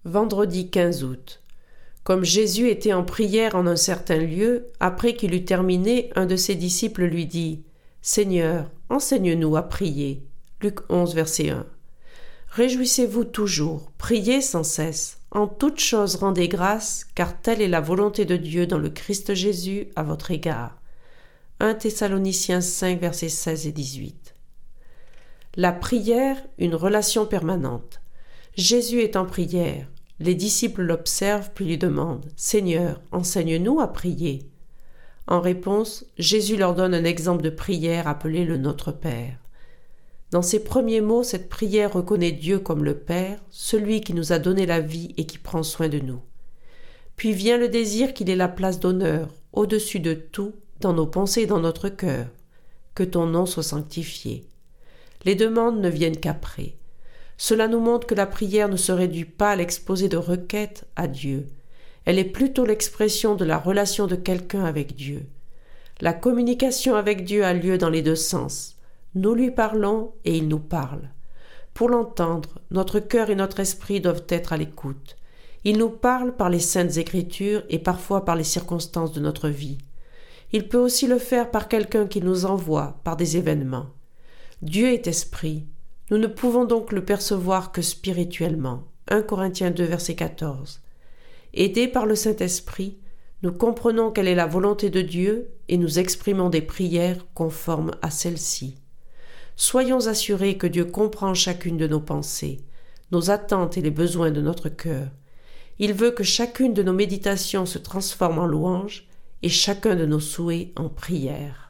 Vendredi 15 août. Comme Jésus était en prière en un certain lieu, après qu'il eut terminé, un de ses disciples lui dit « Seigneur, enseigne-nous à prier. » Luc 11, verset 1. Réjouissez-vous toujours, priez sans cesse. En toutes choses rendez grâce, car telle est la volonté de Dieu dans le Christ Jésus à votre égard. 1 Thessaloniciens 5, versets 16 et 18. La prière, une relation permanente. Jésus est en prière. Les disciples l'observent puis lui demandent « Seigneur, enseigne-nous à prier. » En réponse, Jésus leur donne un exemple de prière appelé le Notre Père. Dans ses premiers mots, cette prière reconnaît Dieu comme le Père, celui qui nous a donné la vie et qui prend soin de nous. Puis vient le désir qu'il ait la place d'honneur, au-dessus de tout, dans nos pensées et dans notre cœur. Que ton nom soit sanctifié. Les demandes ne viennent qu'après. Cela nous montre que la prière ne se réduit pas à l'exposé de requêtes à Dieu. Elle est plutôt l'expression de la relation de quelqu'un avec Dieu. La communication avec Dieu a lieu dans les deux sens. Nous lui parlons et il nous parle. Pour l'entendre, notre cœur et notre esprit doivent être à l'écoute. Il nous parle par les saintes Écritures et parfois par les circonstances de notre vie. Il peut aussi le faire par quelqu'un qui nous envoie, par des événements. Dieu est esprit. Nous ne pouvons donc le percevoir que spirituellement. 1 Corinthiens 2, verset 14. Aidés par le Saint-Esprit, nous comprenons quelle est la volonté de Dieu et nous exprimons des prières conformes à celle-ci. Soyons assurés que Dieu comprend chacune de nos pensées, nos attentes et les besoins de notre cœur. Il veut que chacune de nos méditations se transforme en louange et chacun de nos souhaits en prière.